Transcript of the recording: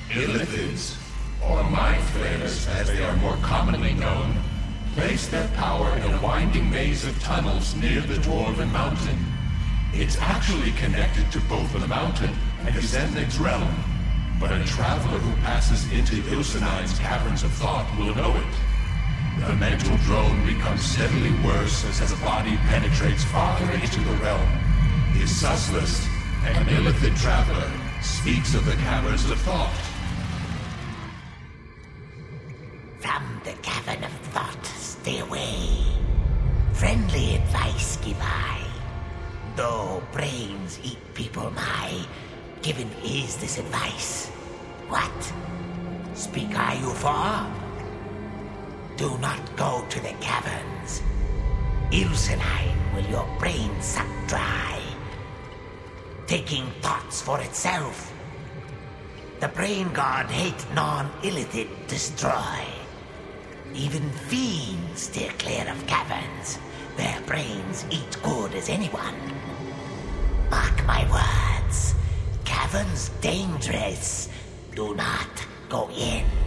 Illithids, or Mind Flayers as they are more commonly known, place their power in a winding maze of tunnels near the Dwarven Mountain. It's actually connected to both the mountain and Zenith's realm, but a traveler who passes into Ilsenine's Caverns of Thought will know it. The mental drone becomes steadily worse as the body penetrates farther into the realm. Isuslas, an Illithid traveler, speaks of the Caverns of Thought. From the Cavern of Thought, stay away. Friendly advice give I. Though brains eat people, my given is this advice. What? Speak I you for? Do not go to the caverns. Ilsenine will your brain suck dry, taking thoughts for itself. The brain god hate non-illithid destroy. Even fiends steer clear of caverns. Their brains eat good as anyone. Mark my words. Caverns dangerous. Do not go in.